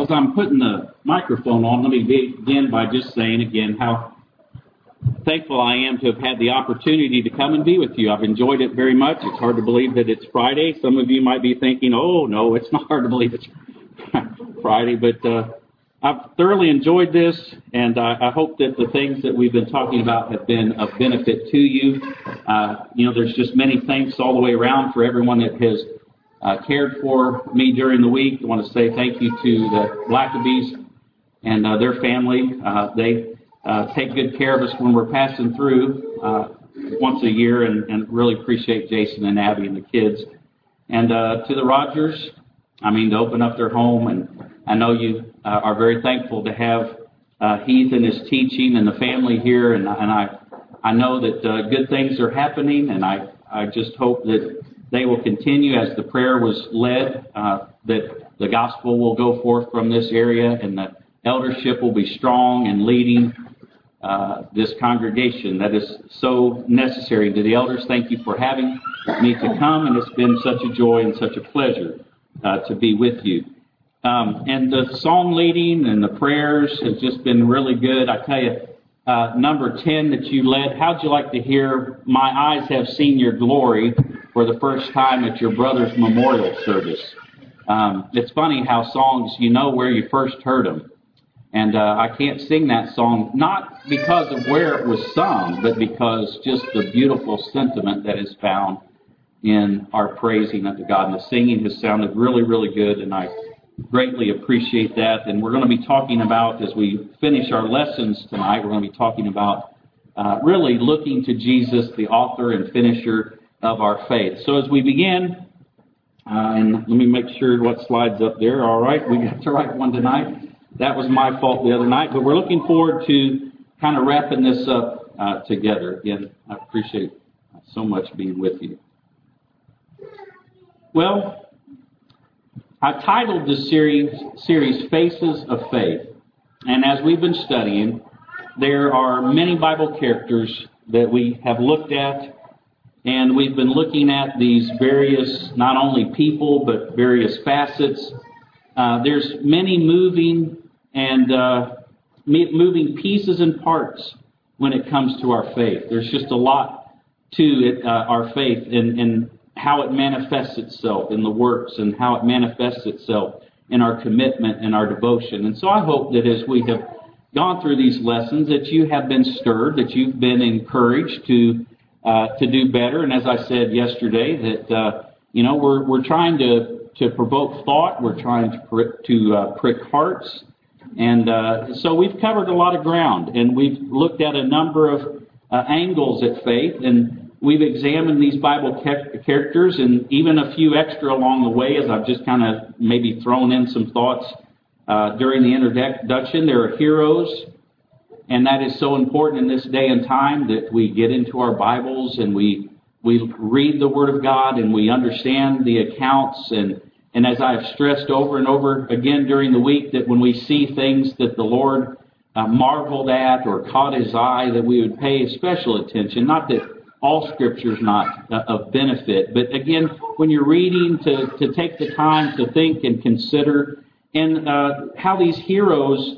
as I'm putting the microphone on, let me begin by just saying again how thankful I am to have had the opportunity to come and be with you. I've enjoyed it very much. It's hard to believe that it's Friday. Some of you might be thinking, oh, no, it's not hard to believe it's Friday, but I've thoroughly enjoyed this, and I hope that the things that we've been talking about have been of benefit to you. There's just many thanks all the way around for everyone that has cared for me during the week. I want to say thank you to the Blackabees and their family. They take good care of us when we're passing through once a year, and really appreciate Jason and Abby and the kids. And to the Rogers, to open up their home, and I know you are very thankful to have Heath and his teaching and the family here, and I know that good things are happening, and I just hope that they will continue as the prayer was led, that the gospel will go forth from this area, and that eldership will be strong in leading this congregation that is so necessary. To the elders, thank you for having me to come, and it's been such a joy and such a pleasure to be with you. And the song leading and the prayers has just been really good. I tell you, number 10 that you led, how'd you like to hear "My Eyes Have Seen Your Glory" for the first time at your brother's memorial service? It's funny how songs, you know where you first heard them. And I can't sing that song, not because of where it was sung, but because just the beautiful sentiment that is found in our praising unto God. And the singing has sounded really, really good, and I greatly appreciate that. And we're going to be talking about, as we finish our lessons tonight, we're going to be talking about really looking to Jesus, the author and finisher of our faith. So as we begin, and let me make sure what slide's up there. All right, we got the right one tonight. That was my fault the other night, but we're looking forward to kind of wrapping this up together. Again, I appreciate so much being with you. Well, I titled this series Faces of Faith. And as we've been studying, there are many Bible characters that we have looked at, and we've been looking at these various, not only people, but various facets. There's many moving pieces and parts when it comes to our faith. There's just a lot to it, our faith, and how it manifests itself in the works, and how it manifests itself in our commitment and our devotion. And so I hope that as we have gone through these lessons, that you have been stirred, that you've been encouraged to do better. And as I said yesterday, that we're trying to provoke thought. We're trying to prick hearts. And so we've covered a lot of ground, and we've looked at a number of angles at faith, and we've examined these Bible characters, and even a few extra along the way, as I've just kind of maybe thrown in some thoughts during the introduction. There are heroes, and that is so important in this day and time, that we get into our Bibles and we read the Word of God, and we understand the accounts, and as I have stressed over and over again during the week, that when we see things that the Lord marveled at or caught His eye, that we would pay special attention. Not that all Scripture is not of benefit, but again, when you're reading, to take the time to think and consider, and how these heroes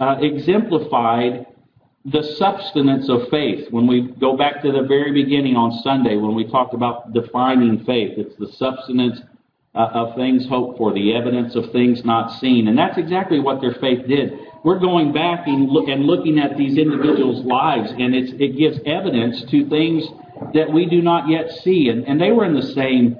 exemplified the substance of faith. When we go back to the very beginning on Sunday, when we talked about defining faith, it's the substance of things hoped for, the evidence of things not seen. And that's exactly what their faith did. We're going back and looking at these individuals' lives, and it gives evidence to things that we do not yet see. And they were in the same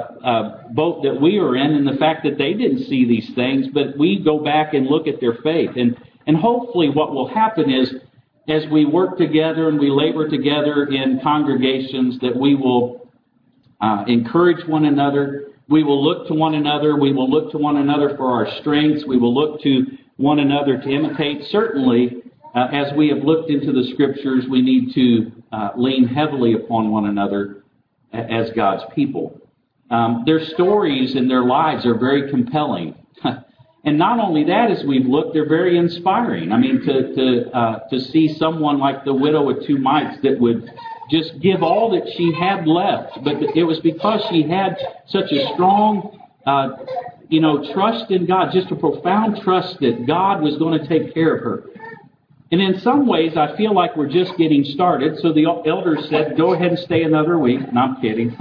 boat that we are in the fact that they didn't see these things, but we go back and look at their faith. And hopefully what will happen is, as we work together and we labor together in congregations, that we will encourage one another. We will look to one another. We will look to one another for our strengths. We will look to one another to imitate. Certainly, as we have looked into the Scriptures, we need to lean heavily upon one another as God's people. Their stories and their lives are very compelling. And not only that, as we've looked, they're very inspiring. I mean, to see someone like the widow with two mites that would just give all that she had left, but it was because she had such a strong, trust in God, just a profound trust that God was going to take care of her. And in some ways, I feel like we're just getting started. So the elders said, go ahead and stay another week. No, I'm kidding.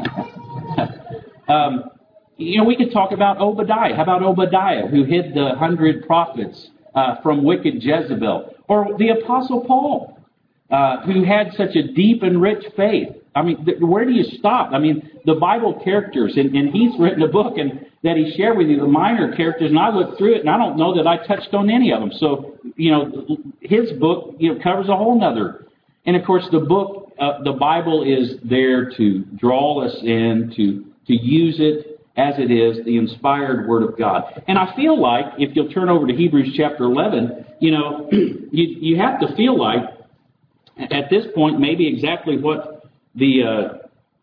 We could talk about Obadiah. How about Obadiah, who hid the 100 prophets from wicked Jezebel? Or the Apostle Paul, who had such a deep and rich faith. I mean, where do you stop? I mean, the Bible characters, and he's written a book and that he shared with you, the minor characters, and I looked through it, and I don't know that I touched on any of them. So, his book, covers a whole nother. And of course, the book, the Bible is there to draw us in, to use it as it is, the inspired Word of God. And I feel like, if you'll turn over to Hebrews chapter 11, you have to feel like, at this point, maybe exactly what the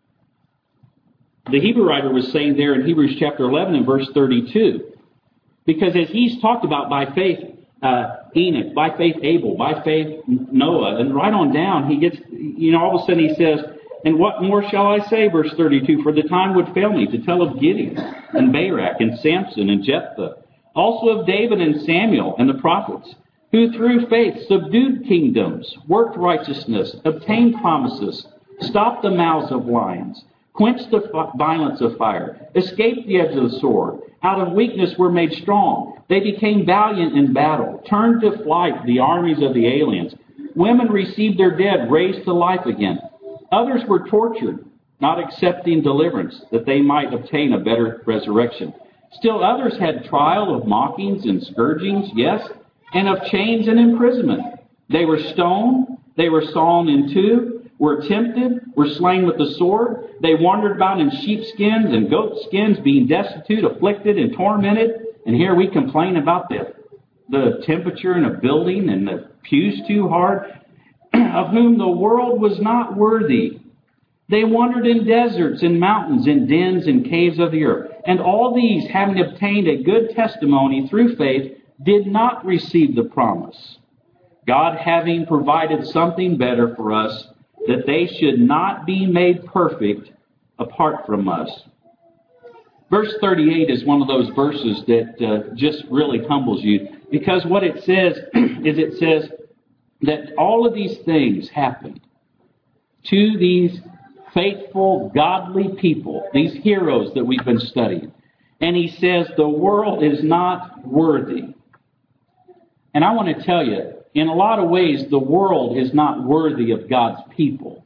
Hebrew writer was saying there in Hebrews chapter 11 and verse 32. Because as he's talked about by faith, Enoch, by faith Abel, by faith Noah, and right on down, he gets, all of a sudden he says, and what more shall I say, verse 32, for the time would fail me to tell of Gideon and Barak and Samson and Jephthah, also of David and Samuel and the prophets, who through faith subdued kingdoms, worked righteousness, obtained promises, stopped the mouths of lions, quenched the violence of fire, escaped the edge of the sword, out of weakness were made strong. They became valiant in battle, turned to flight the armies of the aliens. Women received their dead raised to life again. Others were tortured, not accepting deliverance, that they might obtain a better resurrection. Still others had trial of mockings and scourgings, yes, and of chains and imprisonment. They were stoned, they were sawn in two, were tempted, were slain with the sword. They wandered about in sheepskins and goatskins, being destitute, afflicted, and tormented. And here we complain about the temperature in a building and the pews too hard, of whom the world was not worthy. They wandered in deserts and mountains, in dens and caves of the earth. And all these, having obtained a good testimony through faith, did not receive the promise. God having provided something better for us, that they should not be made perfect apart from us. Verse 38 is one of those verses that just really humbles you, because what it says is it says that all of these things happened to these faithful, godly people, these heroes that we've been studying. And he says the world is not worthy. And I want to tell you, in a lot of ways, the world is not worthy of God's people.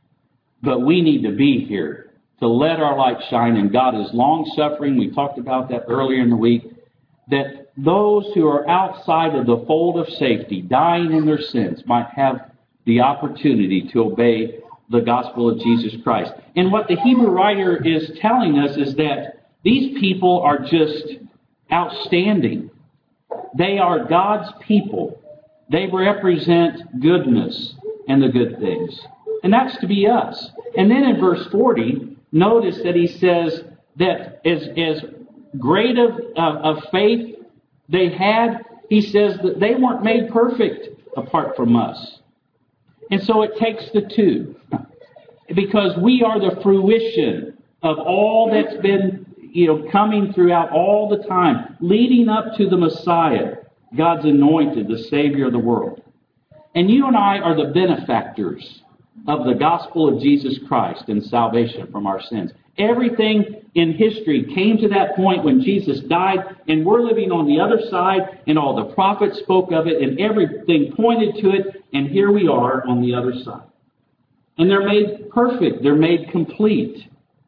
But we need to be here to let our light shine. And God is long-suffering. We talked about that earlier in the week. That those who are outside of the fold of safety, dying in their sins, might have the opportunity to obey the gospel of Jesus Christ. And what the Hebrew writer is telling us is that these people are just outstanding. They are God's people. They represent goodness and the good things. And that's to be us. And then in verse 40, notice that he says that as great of faith they had, he says that they weren't made perfect apart from us. And so it takes the two. Because we are the fruition of all that's been coming throughout all the time, leading up to the Messiah, God's anointed, the Savior of the world. And you and I are the benefactors of the gospel of Jesus Christ and salvation from our sins. Everything in history came to that point when Jesus died, and we're living on the other side, and all the prophets spoke of it, and everything pointed to it, and here we are on the other side. And they're made perfect. They're made complete.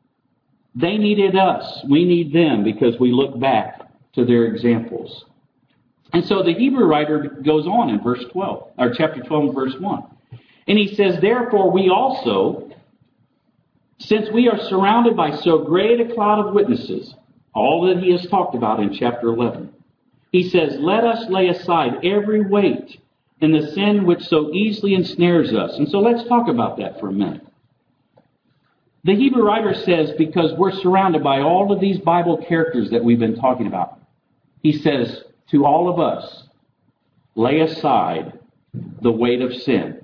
They needed us. We need them because we look back to their examples. And so the Hebrew writer goes on in verse 12, or chapter 12 and verse 1. And he says, therefore we also, since we are surrounded by so great a cloud of witnesses, all that he has talked about in chapter 11, he says, let us lay aside every weight and the sin which so easily ensnares us. And so let's talk about that for a minute. The Hebrew writer says, because we're surrounded by all of these Bible characters that we've been talking about, he says to all of us, lay aside the weight of sin.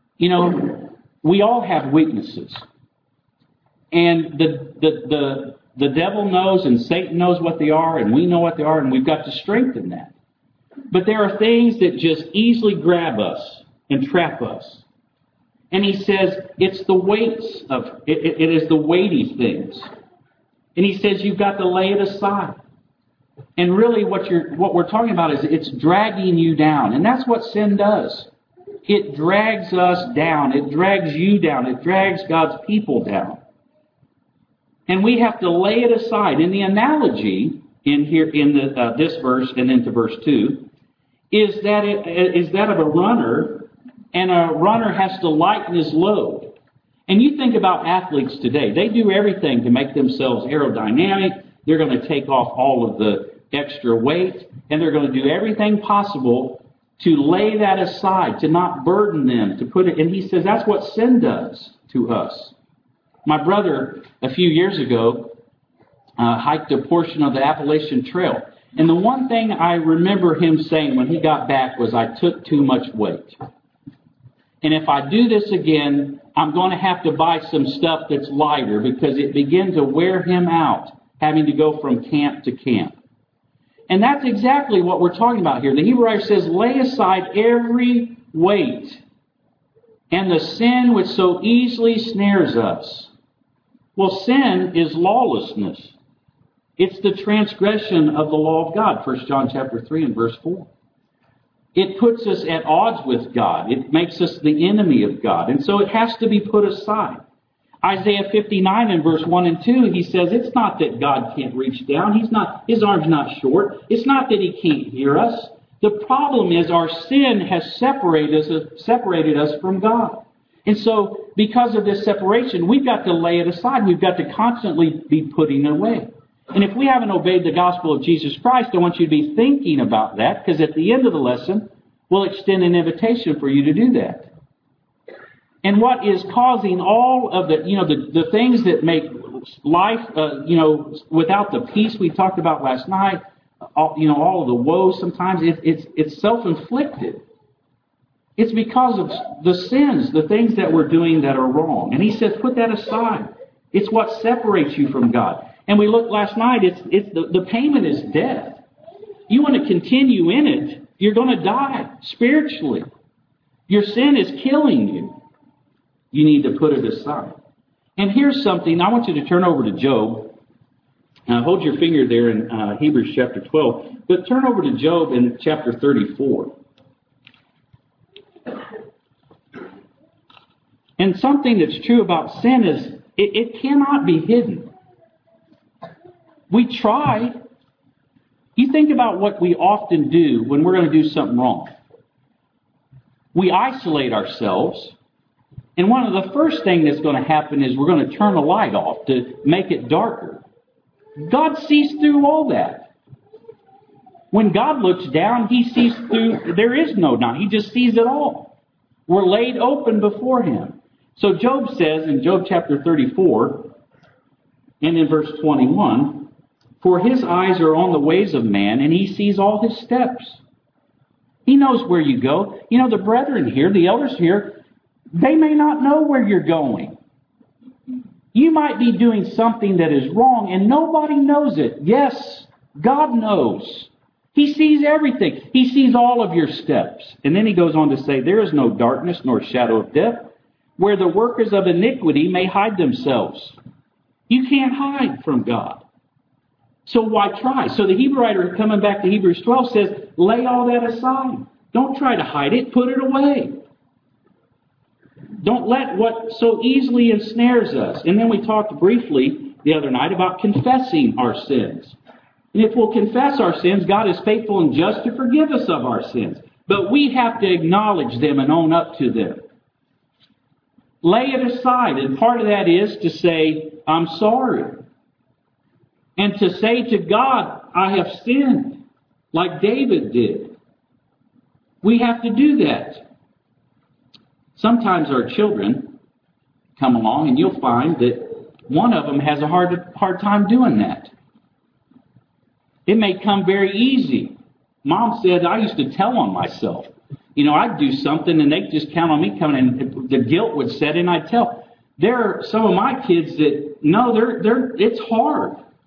We all have weaknesses. And the the devil knows and Satan knows what they are and we know what they are, and we've got to strengthen that. But there are things that just easily grab us and trap us. And he says it's the weights of it is the weighty things. And he says you've got to lay it aside. And really what we're talking about is it's dragging you down. And that's what sin does. It drags us down. It drags you down. It drags God's people down. And we have to lay it aside. And the analogy in here in this verse and into verse 2 is that of a runner, and a runner has to lighten his load. And you think about athletes today. They do everything to make themselves aerodynamic. They're going to take off all of the extra weight, and they're going to do everything possible to lay that aside, to not burden them, to put it. And he says that's what sin does to us. My brother, a few years ago, hiked a portion of the Appalachian Trail. And the one thing I remember him saying when he got back was, I took too much weight. And if I do this again, I'm going to have to buy some stuff that's lighter, because it began to wear him out, having to go from camp to camp. And that's exactly what we're talking about here. The Hebrew writer says, lay aside every weight and the sin which so easily snares us. Well, sin is lawlessness. It's the transgression of the law of God, 1 John chapter 3 and verse 4. It puts us at odds with God. It makes us the enemy of God. And so it has to be put aside. Isaiah 59 and verse 1 and 2, he says it's not that God can't reach down. His arm's not short. It's not that he can't hear us. The problem is our sin has separated us from God. And so because of this separation, we've got to lay it aside. We've got to constantly be putting it away. And if we haven't obeyed the gospel of Jesus Christ, I want you to be thinking about that, because at the end of the lesson, we'll extend an invitation for you to do that. And what is causing all of the things that make life, without the peace we talked about last night, all of the woes sometimes, it's self-inflicted. It's because of the sins, the things that we're doing that are wrong. And he says, put that aside. It's what separates you from God. And we looked last night, the payment is death. You want to continue in it, you're going to die spiritually. Your sin is killing you. You need to put it aside. And here's something, I want you to turn over to Job. Hold your finger there in Hebrews chapter 12. But turn over to Job in chapter 34. And something that's true about sin is it cannot be hidden. We try. You think about what we often do when we're going to do something wrong. We isolate ourselves. And one of the first things that's going to happen is we're going to turn the light off to make it darker. God sees through all that. When God looks down, he sees through, there is no night. He just sees it all. We're laid open before him. So Job says in Job chapter 34 and in verse 21, for his eyes are on the ways of man, and he sees all his steps. He knows where you go. The brethren here, the elders here, they may not know where you're going. You might be doing something that is wrong, and nobody knows it. Yes, God knows. He sees everything. He sees all of your steps. And then he goes on to say, there is no darkness nor shadow of death, where the workers of iniquity may hide themselves. You can't hide from God. So why try? So the Hebrew writer, coming back to Hebrews 12, says, lay all that aside. Don't try to hide it. Put it away. Don't let what so easily ensnares us. And then we talked briefly the other night about confessing our sins. And if we'll confess our sins, God is faithful and just to forgive us of our sins. But we have to acknowledge them and own up to them. Lay it aside. And part of that is to say, I'm sorry. And to say to God, I have sinned, like David did. We have to do that. Sometimes our children come along and you'll find that one of them has a hard time doing that. It may come very easy. Mom said, I used to tell on myself. I'd do something and they'd just count on me coming in. The guilt would set in, I'd tell. There are some of my kids that, no, it's hard.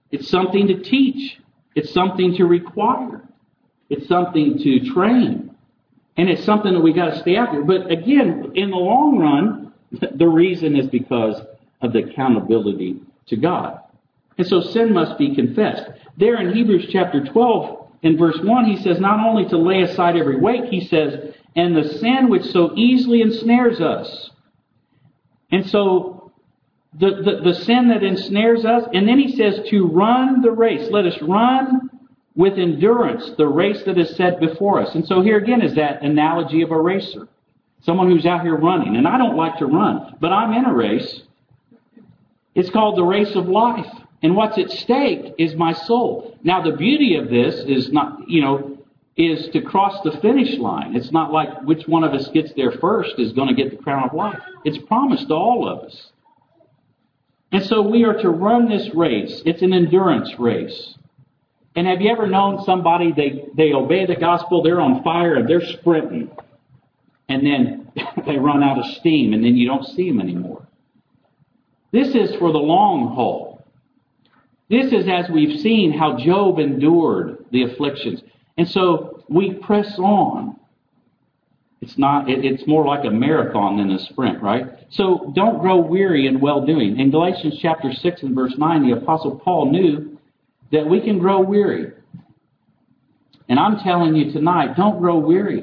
It's something to teach. It's something to require. It's something to train. And it's something that we got to stay after. But again, in the long run, the reason is because of the accountability to God. And so sin must be confessed. There in Hebrews chapter 12, in verse 1, he says not only to lay aside every weight, he says, and the sin which so easily ensnares us. And so the sin that ensnares us, and then he says to run the race. Let us run with endurance the race that is set before us. And so here again is that analogy of a racer. Someone who's out here running. And I don't like to run, but I'm in a race. It's called the race of life. And what's at stake is my soul. Now the beauty of this is not, is to cross the finish line. It's not like which one of us gets there first is going to get the crown of life. It's promised to all of us. And so we are to run this race. It's an endurance race. And have you ever known somebody, they obey the gospel, they're on fire, and they're sprinting. And then they run out of steam, and then you don't see them anymore. This is for the long haul. This is, as we've seen, how Job endured the afflictions. And so we press on. It's more like a marathon than a sprint, right? So don't grow weary in well-doing. In Galatians chapter 6 and verse 9, the Apostle Paul knew that we can grow weary. And I'm telling you tonight, don't grow weary.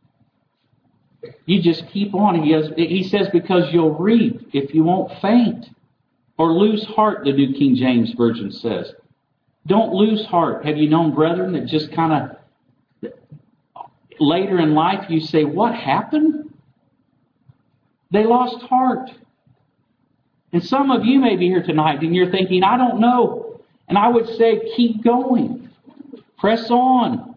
You just keep on. He says, because you'll reap if you won't faint. Or lose heart, the New King James Version says. Don't lose heart. Have you known brethren that just kind of later in life you say, what happened? They lost heart. And some of you may be here tonight and you're thinking, I don't know. And I would say, keep going. Press on.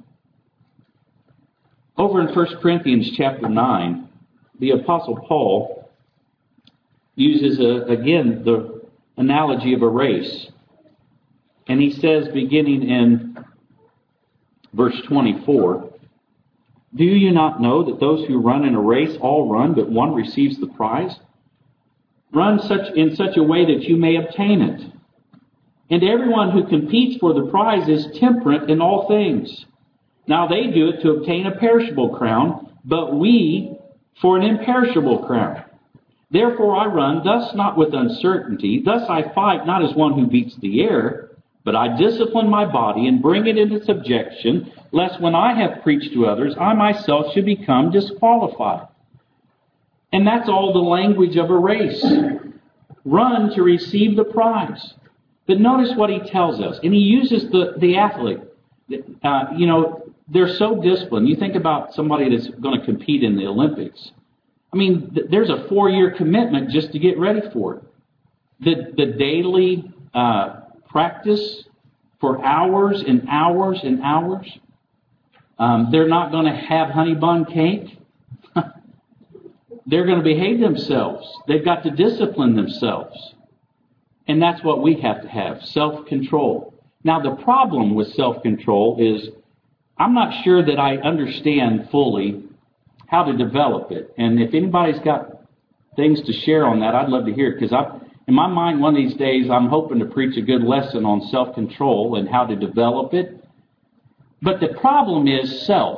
Over in 1 Corinthians chapter 9, the Apostle Paul uses, again, the analogy of a race. And he says, beginning in verse 24, do you not know that those who run in a race all run, but one receives the prize? Run in such a way that you may obtain it. And everyone who competes for the prize is temperate in all things. Now they do it to obtain a perishable crown, but we for an imperishable crown. Therefore I run, thus not with uncertainty. Thus I fight, not as one who beats the air, but I discipline my body and bring it into subjection, lest when I have preached to others, I myself should become disqualified. And that's all the language of a race. Run to receive the prize. But notice what he tells us. And he uses the athlete. They're so disciplined. You think about somebody that's going to compete in the Olympics. I mean, there's a 4-year commitment just to get ready for it. The daily practice for hours and hours and hours. They're not going to have honey bun cake. They're going to behave themselves. They've got to discipline themselves. And that's what we have to have, self-control. Now, the problem with self-control is I'm not sure that I understand fully how to develop it. And if anybody's got things to share on that, I'd love to hear it. Because in my mind, one of these days, I'm hoping to preach a good lesson on self-control and how to develop it. But the problem is self.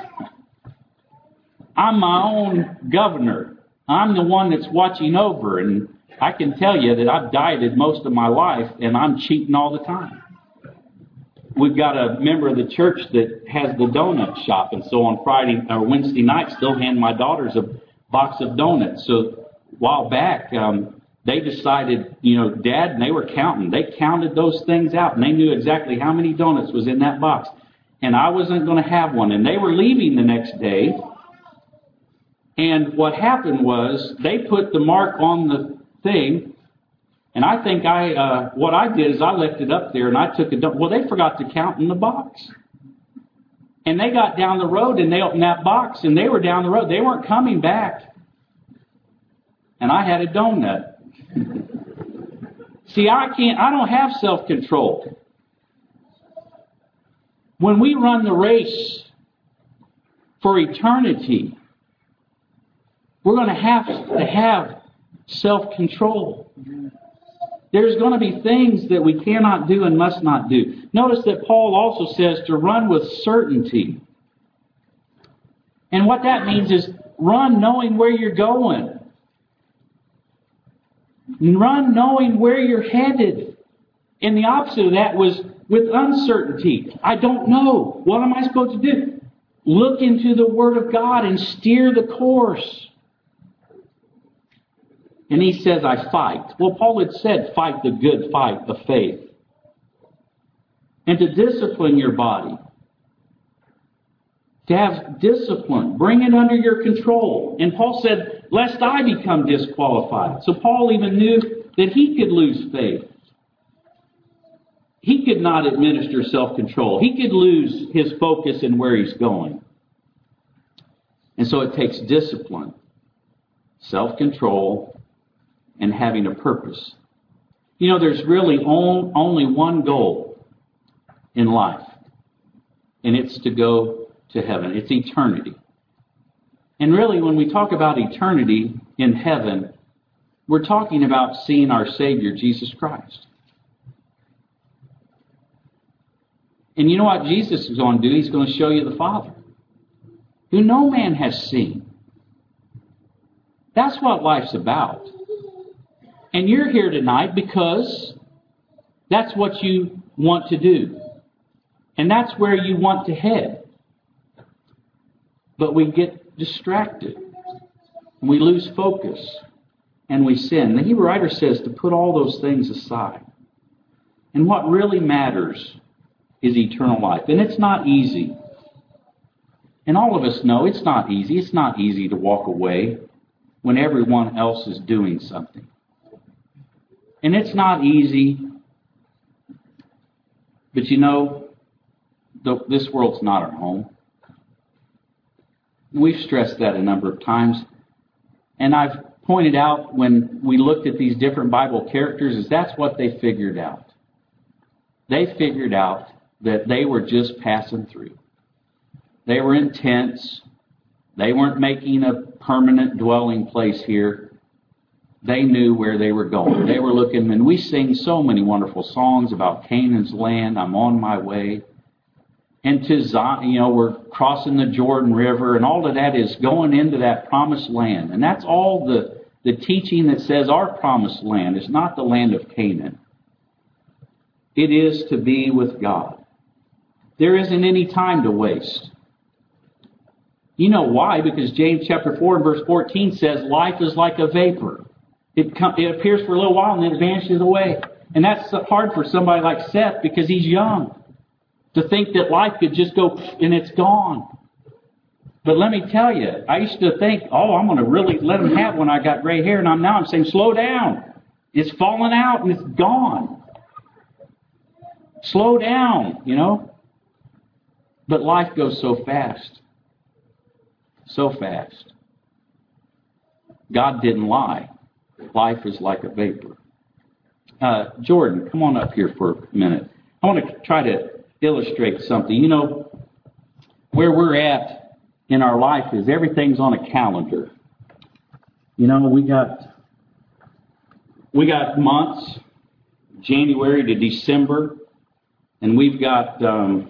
I'm my own governor. I'm the one that's watching over. And I can tell you that I've dieted most of my life, and I'm cheating all the time. We've got a member of the church that has the donut shop, and so on Friday or Wednesday nights, they'll hand my daughters a box of donuts. So a while back, they decided, Dad, and they were counting. They counted those things out, and they knew exactly how many donuts was in that box. And I wasn't going to have one. And they were leaving the next day. And what happened was they put the mark on the thing. And I think what I did is I left it up there and I took a dump. Well, they forgot to count in the box. And they got down the road and they opened that box and they were down the road. They weren't coming back. And I had a donut. See, I don't have self-control. When we run the race for eternity, we're going to have self-control. There's going to be things that we cannot do and must not do. Notice that Paul also says to run with certainty. And what that means is run knowing where you're going. Run knowing where you're headed. And the opposite of that was with uncertainty. I don't know. What am I supposed to do? Look into the Word of God and steer the course. And he says, I fight. Well, Paul had said, fight the good fight of faith. And to discipline your body. To have discipline. Bring it under your control. And Paul said, lest I become disqualified. So Paul even knew that he could lose faith. He could not administer self-control. He could lose his focus in where he's going. And so it takes discipline, self-control, and having a purpose. You know, there's really only one goal in life, and it's to go to heaven. It's eternity. And really, when we talk about eternity in heaven, we're talking about seeing our Savior, Jesus Christ. And you know what Jesus is going to do? He's going to show you the Father, who no man has seen. That's what life's about. And you're here tonight because that's what you want to do. And that's where you want to head. But we get distracted. We lose focus. And we sin. The Hebrew writer says to put all those things aside. And what really matters is eternal life. And it's not easy. And all of us know it's not easy. It's not easy to walk away when everyone else is doing something. And it's not easy. But you know, this world's not our home. We've stressed that a number of times. And I've pointed out when we looked at these different Bible characters is that's what they figured out. They figured out that they were just passing through. They were in tents. They weren't making a permanent dwelling place here. They knew where they were going. They were looking, and we sing so many wonderful songs about Canaan's land. I'm on my way. And to Zion, you know, we're crossing the Jordan River, and all of that is going into that promised land. And that's all the teaching that says our promised land is not the land of Canaan. It is to be with God. There isn't any time to waste. You know why? Because James chapter 4 and verse 14 says life is like a vapor. It appears for a little while and then it vanishes away. And that's hard for somebody like Seth because he's young. To think that life could just go and it's gone. But let me tell you, I used to think, I'm going to really let him have when I got gray hair. And now I'm saying, slow down. It's falling out and it's gone. Slow down, you know. But life goes so fast. So fast. God didn't lie. Life is like a vapor. Jordan, come on up here for a minute. I want to try to illustrate something. You know, where we're at in our life is everything's on a calendar. You know, we got months, January to December, and we've got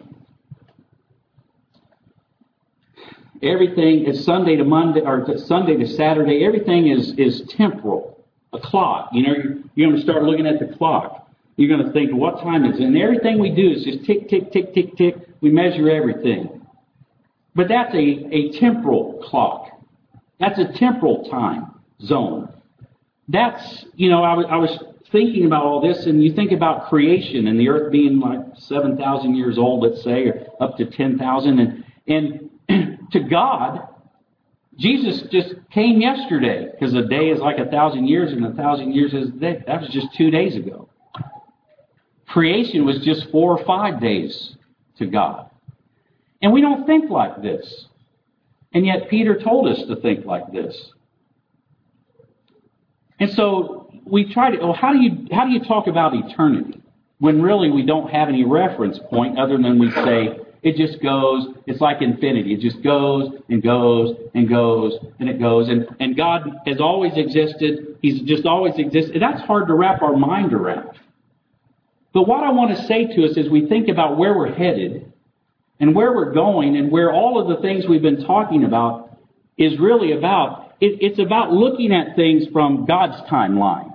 everything is Sunday to Monday or Sunday to Saturday. Everything is temporal. A clock. You know, you're going to start looking at the clock. You're going to think, what time is it? And everything we do is just tick, tick, tick, tick, tick. We measure everything. But that's a temporal clock. That's a temporal time zone. That's, you know, I was thinking about all this, and you think about creation and the earth being like 7,000 years old, let's say, or up to 10,000. And to God, Jesus just came yesterday, because a day is like 1,000 years, and 1,000 years is a day. That was just 2 days ago. Creation was just 4 or 5 days to God. And we don't think like this. And yet Peter told us to think like this. And so we try to, how do you talk about eternity when really we don't have any reference point other than we say it just goes. It's like infinity. It just goes and goes and goes and it goes. And God has always existed. He's just always existed. That's hard to wrap our mind around. But what I want to say to us as we think about where we're headed and where we're going and where all of the things we've been talking about is really about, it's about looking at things from God's timeline.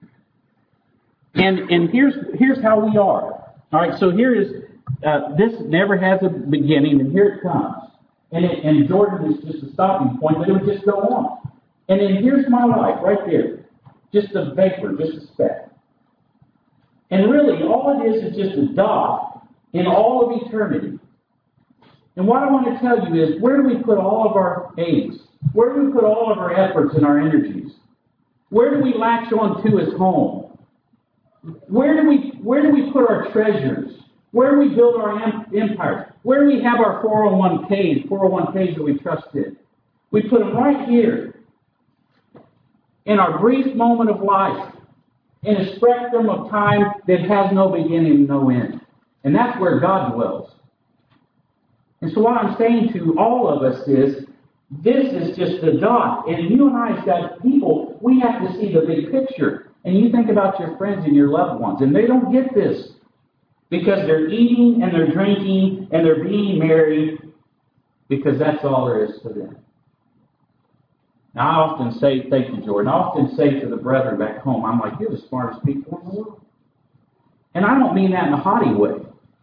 And here's how we are. All right, so here is, this never has a beginning, and here it comes. And Jordan is just a stopping point, but it would just go on. And then here's my life right there. Just a vapor, just a speck. And really, all it is just a dot in all of eternity. And what I want to tell you is, where do we put all of our aims? Where do we put all of our efforts and our energies? Where do we latch on to as home? Where do we put our treasures? Where do we build our empires? Where do we have our 401ks that we trust in? We put them right here in our brief moment of life, in a spectrum of time that has no beginning and no end. And that's where God dwells. And so what I'm saying to all of us is, this is just the dot. And you and I, as people, we have to see the big picture. And you think about your friends and your loved ones, and they don't get this because they're eating and they're drinking and they're being merry because that's all there is to them. Now, I often say, thank you, Jordan, I often say to the brethren back home, I'm like, you're the smartest people in the world. And I don't mean that in a haughty way.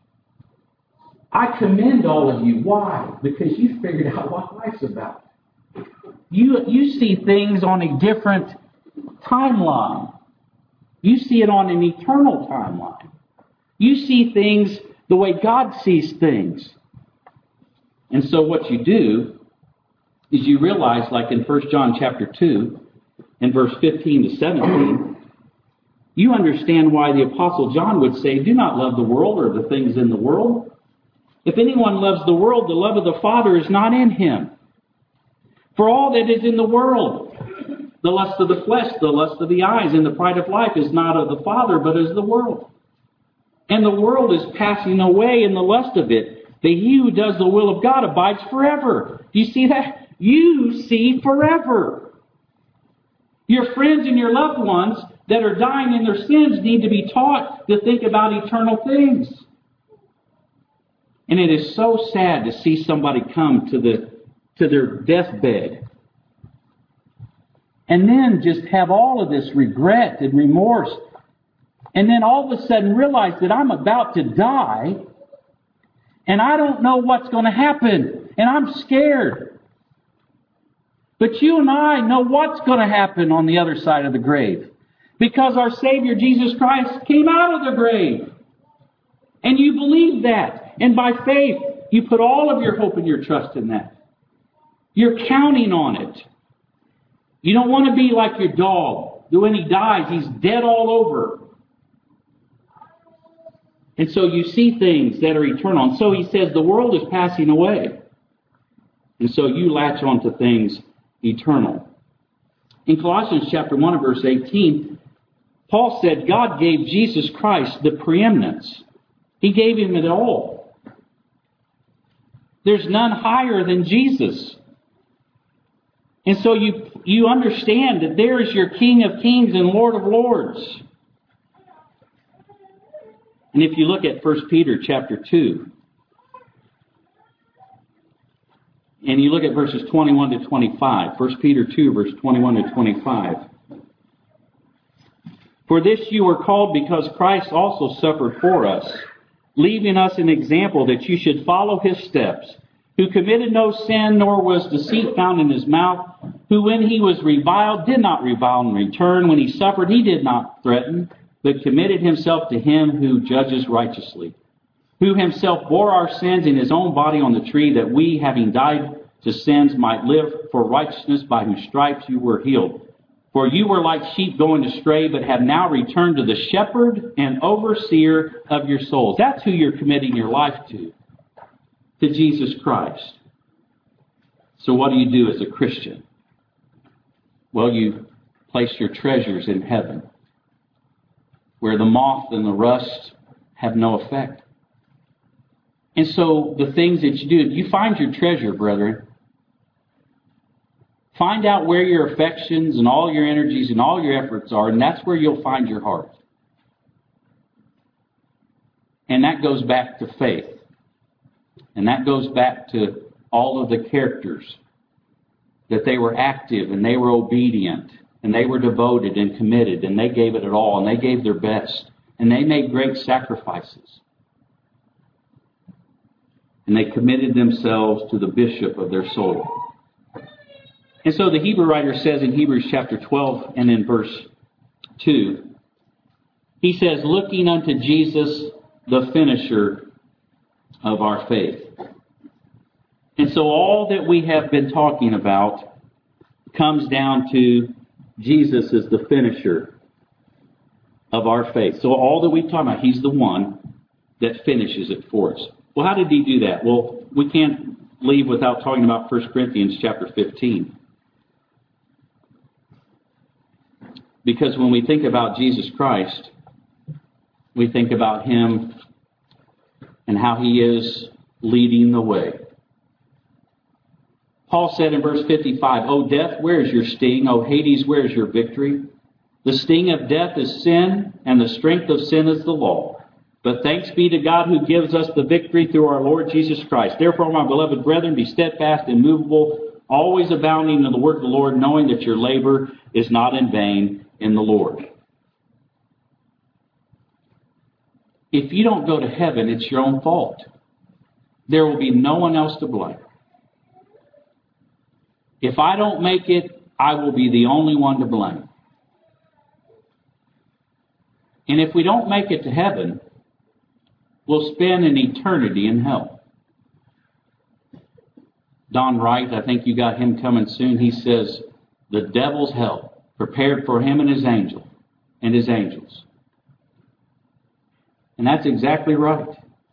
I commend all of you. Why? Because you figured out what life's about. You see things on a different timeline. You see it on an eternal timeline. You see things the way God sees things. And so what you do is you realize, like in 1 John chapter 2, and verse 15 to 17, you understand why the Apostle John would say, do not love the world or the things in the world. If anyone loves the world, the love of the Father is not in him. For all that is in the world, the lust of the flesh, the lust of the eyes, and the pride of life is not of the Father, but is the world. And the world is passing away in the lust of it. But he who does the will of God abides forever. Do you see that? You see forever. Your friends and your loved ones that are dying in their sins need to be taught to think about eternal things. And it is so sad to see somebody come to their deathbed and then just have all of this regret and remorse. And then all of a sudden realize that I'm about to die and I don't know what's going to happen. And I'm scared. But you and I know what's going to happen on the other side of the grave. Because our Savior Jesus Christ came out of the grave. And you believe that. And by faith, you put all of your hope and your trust in that. You're counting on it. You don't want to be like your dog, who when he dies, he's dead all over. And so you see things that are eternal. And so he says the world is passing away. And so you latch on to things eternal. In Colossians chapter 1 and verse 18, Paul said God gave Jesus Christ the preeminence. He gave him it all. There's none higher than Jesus. And so you understand that there is your King of Kings and Lord of Lords. And if you look at 1 Peter chapter 2, and you look at verses 21 to 25, 1 Peter 2, verse 21 to 25. For this you were called because Christ also suffered for us, leaving us an example that you should follow his steps, who committed no sin, nor was deceit found in his mouth, who when he was reviled did not revile in return, when he suffered he did not threaten, but committed himself to him who judges righteously, who himself bore our sins in his own body on the tree, that we, having died to sins, might live for righteousness, by whose stripes you were healed. For you were like sheep going astray, but have now returned to the shepherd and overseer of your souls. That's who you're committing your life to Jesus Christ. So what do you do as a Christian? Well, you place your treasures in heaven, where the moth and the rust have no effect. And so the things that you do, you find your treasure, brethren. Find out where your affections and all your energies and all your efforts are, and that's where you'll find your heart. And that goes back to faith. And that goes back to all of the characters, that they were active and they were obedient and they were devoted and committed and they gave it all and they gave their best and they made great sacrifices. And they committed themselves to the bishop of their soul. And so the Hebrew writer says in Hebrews chapter 12 and in verse 2, he says, looking unto Jesus, the finisher of our faith. And so all that we have been talking about comes down to Jesus as the finisher of our faith. So all that we've talked about, He's the one that finishes it for us. Well, how did He do that? Well, we can't leave without talking about 1 Corinthians chapter 15. Because when we think about Jesus Christ, we think about Him and how He is leading the way. Paul said in verse 55, O death, where is your sting? O Hades, where is your victory? The sting of death is sin, and the strength of sin is the law. But thanks be to God who gives us the victory through our Lord Jesus Christ. Therefore, my beloved brethren, be steadfast, immovable, always abounding in the work of the Lord, knowing that your labor is not in vain in the Lord. If you don't go to heaven, it's your own fault. There will be no one else to blame. If I don't make it, I will be the only one to blame. And if we don't make it to heaven, we'll spend an eternity in hell. Don Wright, I think you got him coming soon. He says, the devil's hell, prepared for him and his angels. And that's exactly right.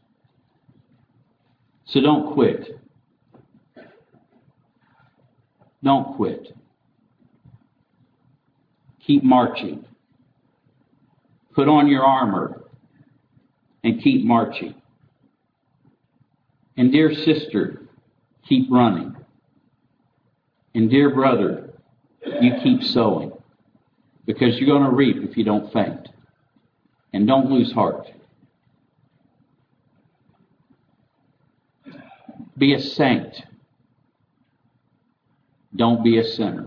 So don't quit. Don't quit. Keep marching. Put on your armor and keep marching. And dear sister, keep running. And dear brother, you keep sowing. Because you're going to reap if you don't faint. And don't lose heart. Be a saint. Don't be a sinner.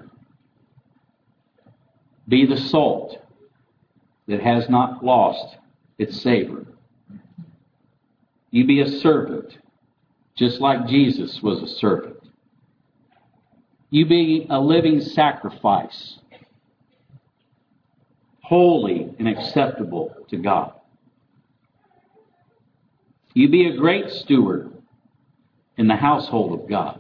Be the salt that has not lost its savor. You be a servant, just like Jesus was a servant. You be a living sacrifice, holy and acceptable to God. You be a great steward in the household of God.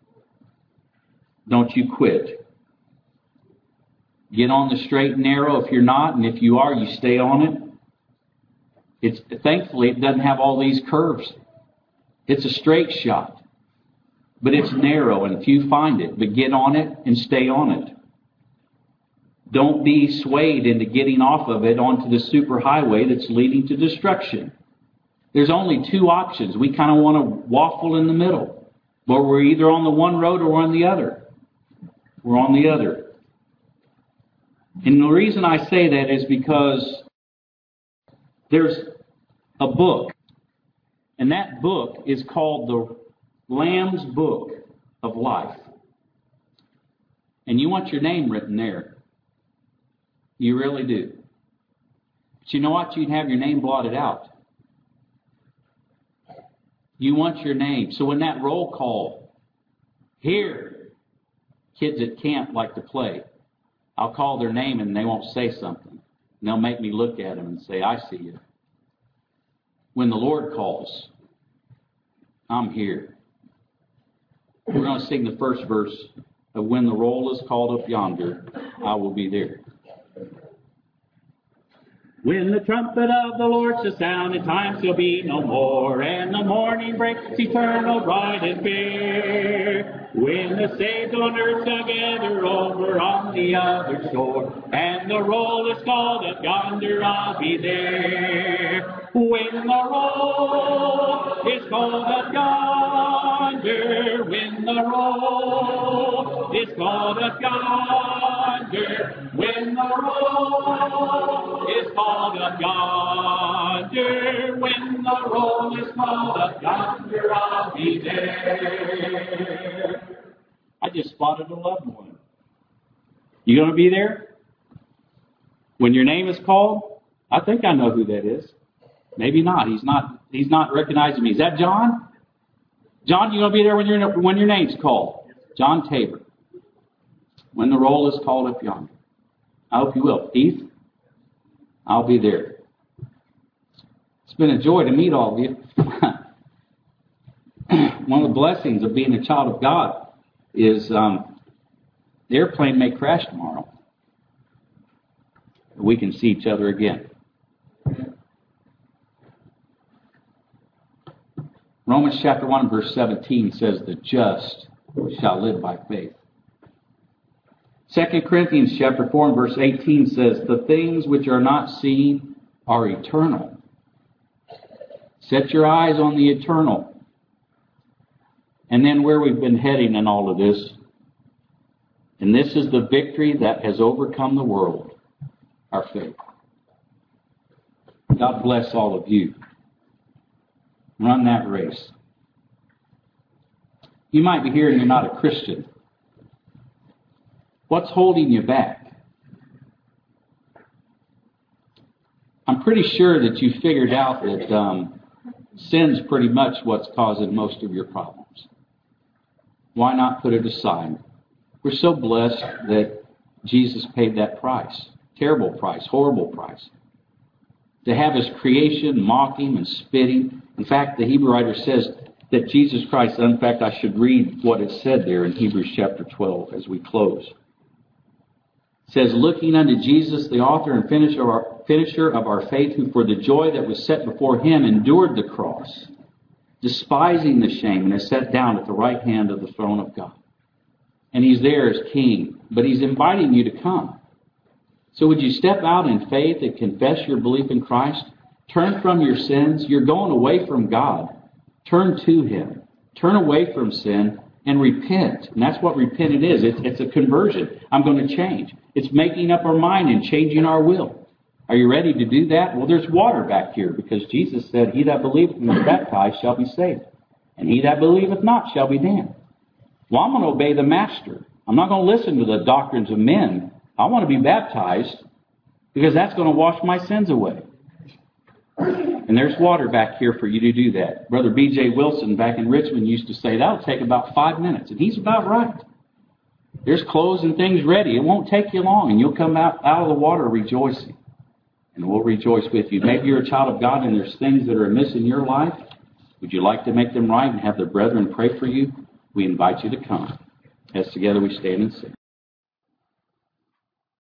Don't you quit. Get on the straight and narrow if you're not, and if you are, you stay on it. Thankfully, it doesn't have all these curves. It's a straight shot, but it's narrow, and few find it. But get on it and stay on it. Don't be swayed into getting off of it onto the superhighway that's leading to destruction. There's only two options. We kind of want to waffle in the middle, but we're either on the one road or we're on the other. We're on the other. And the reason I say that is because there's a book, and that book is called the Lamb's Book of Life. And you want your name written there. You really do. But you know what? You'd have your name blotted out. You want your name. So when that roll call, here, kids at camp like to play, I'll call their name and they won't say something. And they'll make me look at them and say, I see you. When the Lord calls, I'm here. We're going to sing the first verse of When the Roll is Called Up Yonder, I Will Be There. When the trumpet of the Lord shall sound, and time shall be no more, and the morning breaks eternal, bright and fair. When the saved on earth shall gather over on the other shore, and the roll is called up yonder, I'll be there. When the roll is called up yonder, when the roll is called up yonder, when the roll is called up yonder, when the roll is called up yonder, I'll be there. I just spotted a loved one. You going to be there? When your name is called? I think I know who that is. Maybe not. He's not recognizing me. Is that John? John, you going to be there when your name's called? John Tabor. When the roll is called up yonder. I hope you will. Heath, I'll be there. It's been a joy to meet all of you. One of the blessings of being a child of God is the airplane may crash tomorrow. We can see each other again. Romans chapter 1 verse 17 says, the just shall live by faith. 2 Corinthians chapter 4 and verse 18 says, the things which are not seen are eternal. Set your eyes on the eternal. And then where we've been heading in all of this. And this is the victory that has overcome the world, our faith. God bless all of you. Run that race. You might be hearing you're not a Christian. What's holding you back? I'm pretty sure that you figured out that sin's pretty much what's causing most of your problems. Why not put it aside? We're so blessed that Jesus paid that price. Terrible price, horrible price. To have his creation mock him and spit him. In fact, the Hebrew writer says that Jesus Christ, in fact, I should read what it said there in Hebrews chapter 12 as we close. It says, looking unto Jesus, the author and finisher of our faith, who for the joy that was set before him endured the cross, despising the shame, and is set down at the right hand of the throne of God. And he's there as king, but he's inviting you to come. So would you step out in faith and confess your belief in Christ? Turn from your sins. You're going away from God. Turn to him. Turn away from sin and repent. And that's what repenting is. It's a conversion. I'm going to change. It's making up our mind and changing our will. Are you ready to do that? Well, there's water back here because Jesus said, he that believeth and is baptized shall be saved. And he that believeth not shall be damned. Well, I'm going to obey the Master. I'm not going to listen to the doctrines of men. I want to be baptized because that's going to wash my sins away. And there's water back here for you to do that. Brother B.J. Wilson back in Richmond used to say that'll take about 5 minutes. And he's about right. There's clothes and things ready. It won't take you long. And you'll come out of the water rejoicing. And we'll rejoice with you. Maybe you're a child of God and there's things that are amiss in your life. Would you like to make them right and have the brethren pray for you? We invite you to come. As together we stand and sing.